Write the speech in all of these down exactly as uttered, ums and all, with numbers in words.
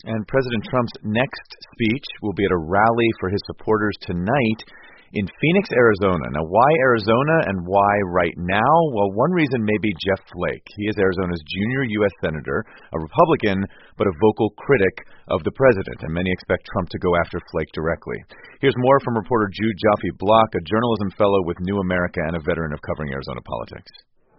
And President Trump's next speech will be at a rally for his supporters tonight in Phoenix, Arizona. Now, why Arizona and why right now? Well, one reason may be Jeff Flake. He is Arizona's junior U S Senator, a Republican, but a vocal critic of the president, and many expect Trump to go after Flake directly. Here's more from reporter Jude Joffe-Block, a journalism fellow with New America and a veteran of covering Arizona politics.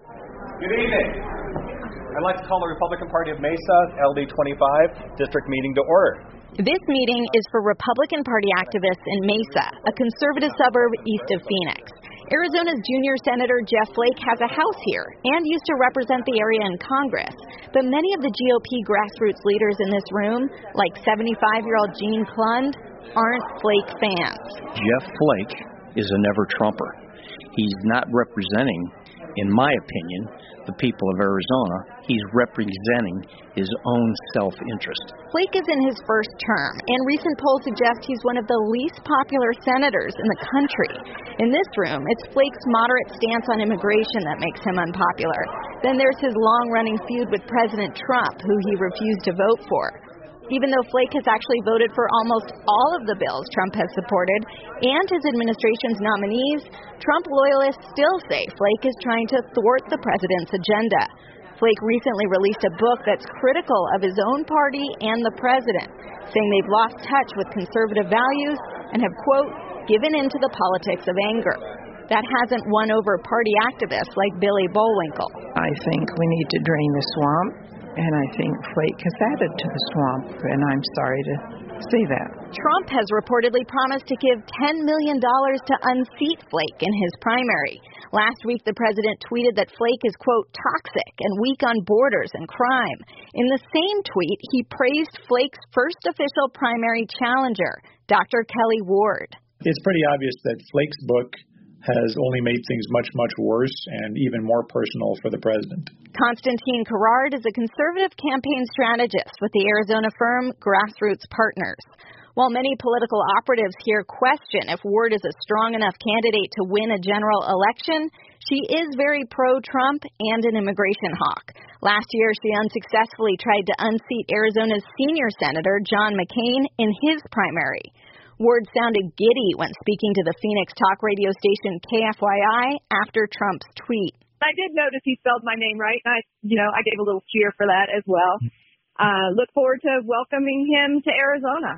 Good evening. I'd like to call the Republican Party of Mesa, L D twenty-five, district meeting to order. This meeting is for Republican Party activists in Mesa, a conservative suburb east of Phoenix. Arizona's junior Senator Jeff Flake has a house here and used to represent the area in Congress. But many of the G O P grassroots leaders in this room, like seventy-five-year-old Gene Klund, aren't Flake fans. Jeff Flake is a never-Trumper. He's not representing, in my opinion, the people of Arizona. He's representing his own self-interest. Flake is in his first term, and recent polls suggest he's one of the least popular senators in the country. In this room, it's Flake's moderate stance on immigration that makes him unpopular. Then there's his long-running feud with President Trump, who he refused to vote for. Even though Flake has actually voted for almost all of the bills Trump has supported and his administration's nominees, Trump loyalists still say Flake is trying to thwart the president's agenda. Flake recently released a book that's critical of his own party and the president, saying they've lost touch with conservative values and have, quote, given into the politics of anger. That hasn't won over party activists like Billy Bullwinkle. I think we need to drain the swamp. And I think Flake has added to the swamp, and I'm sorry to say that. Trump has reportedly promised to give ten million dollars to unseat Flake in his primary. Last week, the president tweeted that Flake is, quote, toxic and weak on borders and crime. In the same tweet, he praised Flake's first official primary challenger, Doctor Kelly Ward. It's pretty obvious that Flake's book has only made things much, much worse and even more personal for the president. Constantine Carrard is a conservative campaign strategist with the Arizona firm Grassroots Partners. While many political operatives here question if Ward is a strong enough candidate to win a general election, she is very pro-Trump and an immigration hawk. Last year, she unsuccessfully tried to unseat Arizona's senior senator, John McCain, in his primary. Ward sounded giddy when speaking to the Phoenix talk radio station K F Y I after Trump's tweet. I did notice he spelled my name right, and I, you know, I gave a little cheer for that as well. Uh, look forward to welcoming him to Arizona.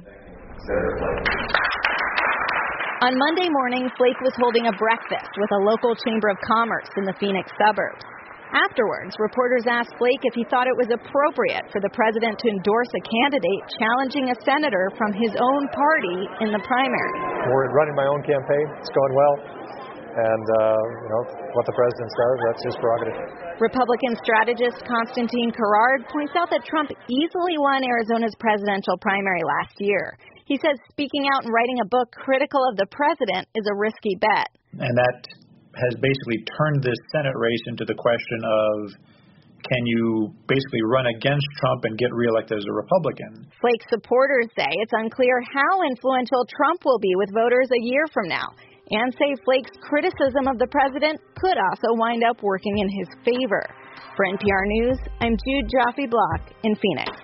On Monday morning, Flake was holding a breakfast with a local chamber of commerce in the Phoenix suburbs. Afterwards, reporters asked Flake if he thought it was appropriate for the president to endorse a candidate challenging a senator from his own party in the primary. We're running my own campaign. It's going well. And, uh, you know, what the president says, that's his prerogative. Republican strategist Constantine Carrard points out that Trump easily won Arizona's presidential primary last year. He says speaking out and writing a book critical of the president is a risky bet. And that has basically turned this Senate race into the question of, can you basically run against Trump and get reelected as a Republican? Flake supporters say it's unclear how influential Trump will be with voters a year from now, and say Flake's criticism of the president could also wind up working in his favor. For N P R News, I'm Jude Joffe-Block in Phoenix.